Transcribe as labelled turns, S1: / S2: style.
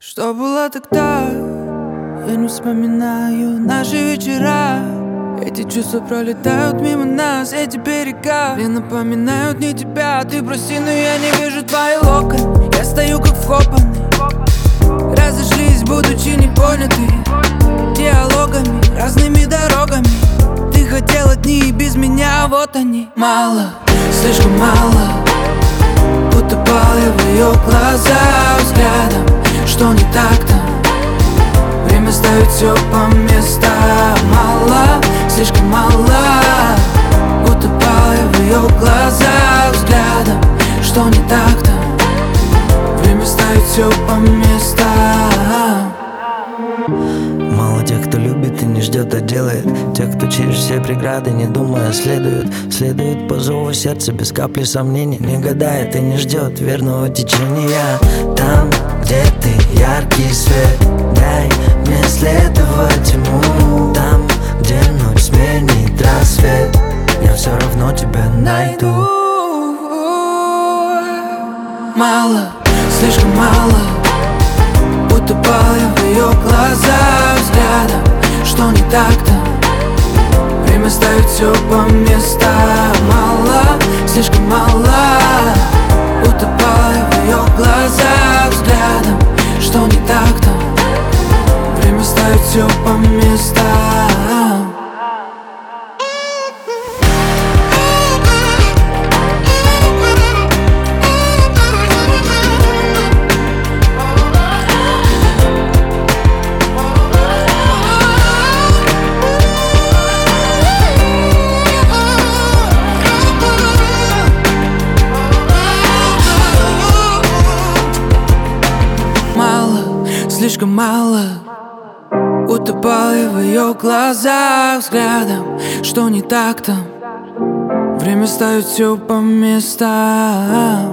S1: Что было тогда? Я не вспоминаю наши вечера. Эти чувства пролетают мимо нас, эти берега мне напоминают не тебя. Ты прости, но я не вижу твои локоны. Я стою как вкопанный. Разошлись, будучи не поняты диалогами, разными дорогами. Ты хотела дни без меня, вот они. Мало, слишком мало. Утопал я в ее глазах взглядом. Что не так-то? Время ставит все по местам. Мало, слишком мало. Утопал я в ее глазах взглядом. Что не так-то? Время ставит все по местам.
S2: Мало тех, кто любит и не ждет, а делает. Тех, кто через все преграды, не думая, следует по зову сердца без капли сомнений. Не гадает и не ждет верного течения. Там, где ты, яркий свет, дай мне следовать ему. Там, где ночь сменит рассвет, я все равно тебя найду.
S1: Мало, слишком мало. Утопал я в ее глазах взглядом. Что не так-то? Время ставит все по местам. Мало, слишком мало. Утопал я в ее глазах взглядом. Что не так-то? Время ставит все по местам. Слишком мало. Утопал я в ее глазах взглядом. Что не так-то? Время ставит все по местам.